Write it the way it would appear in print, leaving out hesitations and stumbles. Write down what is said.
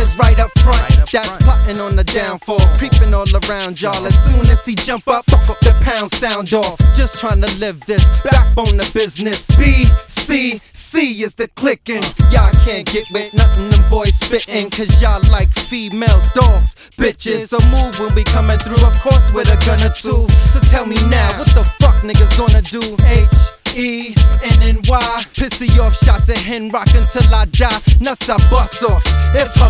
niggas right up front. That's plotting on the downfall, creeping all around y'all. As soon as he jump up, the pound sound off. Just trying to live this backbone of business. B-C-C is the clicking. Y'all can't get with nothing them boys spitting, cause y'all like female dogs, bitches. So move when we coming through, of course with a gun or two. So tell me now, what the fuck niggas gonna do? H-E-N-N-Y, pissy off shots at hen rock until I die. Nuts I bust off. If her